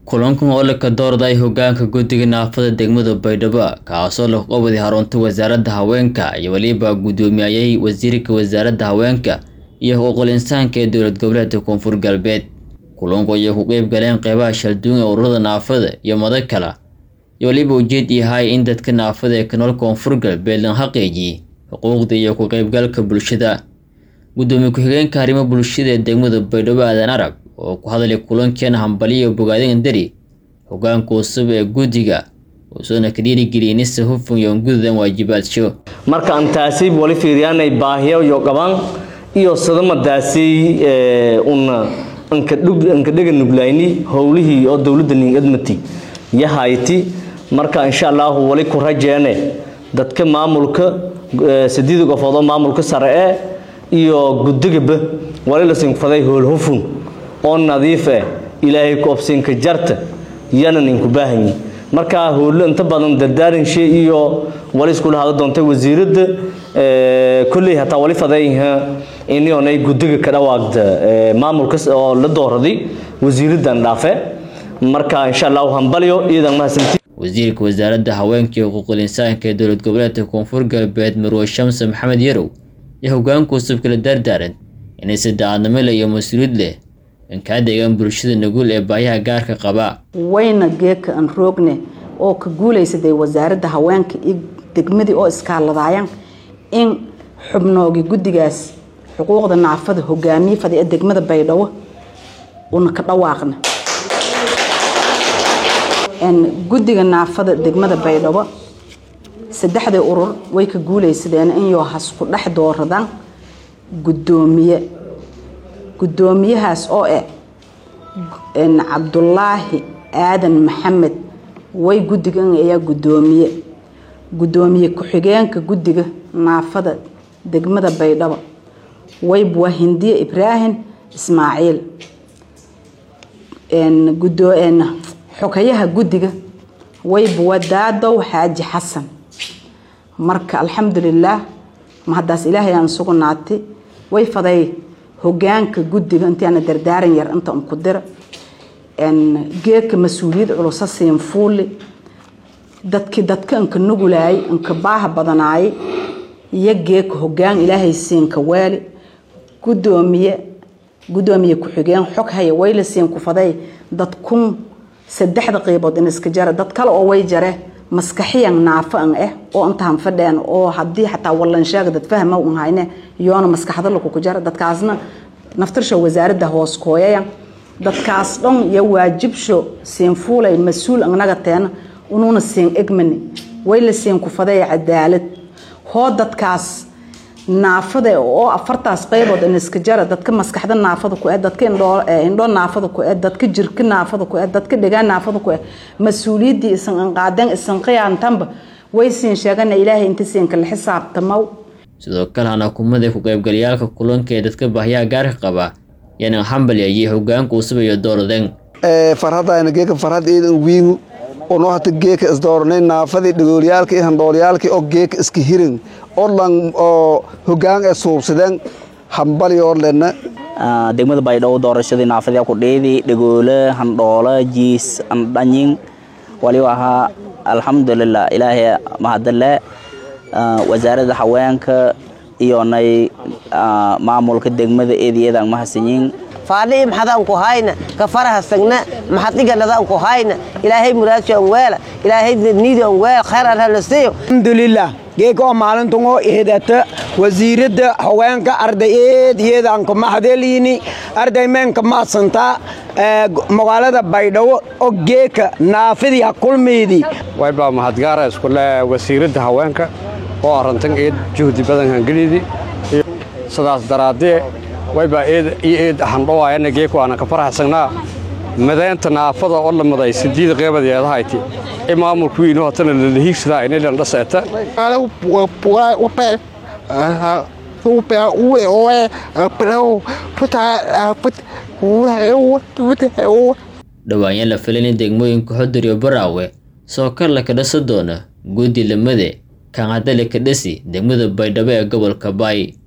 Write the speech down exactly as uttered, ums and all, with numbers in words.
kulankan oo la ka doorday hoggaanka guddiga naafada degmada Baydhabo kaasoo la qabay xarunta wasaaradda haweenka iyo waliba gudoomiyay wasiirka wasaaradda haweenka iyo xuquuqul insaanka ee dowlad goboleedka Koonfur Galbeed. kulanku ay ku qayb galeen qaybaha shalduun ee ururada naafada iyo madal kale iyo waliba ujeed yahay in dadka naafada ee kanal Koonfur Galbeed la xaqiijiyo xuquuqda iyo ku qaybgalka bulshada. gudoomiye ku-xigeenka arrimaha bulshada ee degmada Baydhabo Aadan Arab oo ku hadlay kulankan hambaliyo bogaadin dari hoggaanka cusub ee guddiga oo soo nakadiri gelinaysa hufan iyo gudahan waajibaadyo marka antaasi wali fiiriyanay baahiyo iyo qaban iyo sadamadaasi ee una anka dhug anka dhaga nuglayni howlihii oo dawladda nimadmati yahayti marka insha Allah wali ku rajeene dadka maamulka sideed qofood oo maamulka sare ee iyo guddigaba wali la sinfaday howl hufun oo nadiif ah ilaahay ku ofsin ka jarta yana ninku baahan marka howl inta badan dardaarin shay iyo wali isku lahaado doonta wasiirada ee kulli hata wali fadayha in ay guddiga ka dhawaaqda maamulka oo la dooraday wasiiradan dhaafe marka insha Allah hambaliyo iidan mahadsantii wasiirka wasaaradda haweenka iyo xuquuqul insaanka ee dowlad goboleedka Koonfur Galbeed Marwo Shams Maxamed Yarow iyo hoggaanka cusub kala dardaaran inay saddex iyo mas'uuliyad leh in ka deegan bulshada nugul ee baahiyaha gaarka qaba wayna geeka aan roogne oo ka guuleysay wasaaradda haweenka iyo degmadii oo iskaaladayaan in xubnoogi guddigaas xuquuqda naafada hogaamiye fadhiya degmada Baydhabo una ka dhawaaqna en guddiga naafada degmada Baydhabo saddexda urur way ka guuleysadeen in yoo hasku dhex dooradaan gudoomiye gudoomiyahaas oo ah en Cabdullaahi Aadan Maxamed way guddigan ayaa gudoomiye gudoomiye ku-xigeenka guddiga naafada degmada Baydhabo way buu Hindiye Ibrahim Ismaaciil en gudo en xogayaha guddiga way buu Daado Xaaji Xasan marka alxamdulillah ma hadaas Ilaahay aan sugnaatay way faday hoggaanka guddiga inta aan dardaaran yar inta aan ku dir en geeka mas'uuliyad culus siin fuuli dadki dadka aan ka nugulaay aan ka baaha badanaay iyo geeka hoggaan Ilaahay siin ka waali gudoomiye gudoomiye ku xigeen xog hay way la siin ku faday dad kun saddexda qaybood in iska jara dad kale oo way jare maskaxiyan naafan ah oo inta han fadheen oo hadii xataa wallan sheeg dad fahmo u hayne yoona maskaxda la ku jara dadkaasna naftarsha wasaaradda hoos kooyaya dadkaas dhan iyo waajibsho siin fuulay mas'uul anaga teen ununa siin egmani way la siin ku faday cadaalad hoo dadkaas naafada oo afartaas qaybood in iska jara dadka maskaxda naafada ku ee dadka indho indho naafada ku ee dadka jirka naafada ku ee dadka dhigaan naafada ku ee mas'uuliyadii isan qaadan isan qiyaantanba way siin sheegana Ilaahay inta siin kala xisaabtamo sidoo kale ana kumada ku qaybgalayaalka kulanka ee dadka baahiyaha gaarka qaba yana hambaliyay hoggaanka cusub iyo dooradeen ee farhadayna geeka farhad eedan wiigu oo noo hata geeka is dooranay naafada dhigoolyaalka iyo handoolyaalka oo geeka iska hirin oo lan oo hoggaan ee suubsadeen hambaliyo lena degmada Baydhabo doorashadii naafada ku dheedii dhigoole handoola jiis andhanyin wali waxa alxamdulillah Ilaahay mahadle wasaaradda haweenka iyo nay maamulka degmada eedeedan mahadsanyin faadhi maxadan ku hayna ka faraha sagna maxadiganada ku hayna Ilaahay muraadka weela Ilaahay niidan weel khayr aan helaasiyo alxamdulillah geeko maalintungo eedata wasiirada haweenka ardayeed iyadaan ku mahadeliini ardaymenka maasanta magaalada Baydhabo oo geeka naafidi kulmeedi way baa mahadgaar isku leh wasiirada haweenka oo arintan eed juhdi badan hangalidi sidaas daraadee way baa eed eed handhowaayna geeko aan ka faraxsanaa madaynta naafada oo la maday sideed qaybadeed hayti maamulku inuu hatana la hiigsadaa inay la dhaseeta dhawaan la filan degmooyinka Xudur iyo Baraawe soo kar la ka dhasa doona guddi lamade kan hadda la ka dhasi degmada Baydhabo ee gobolka Baay.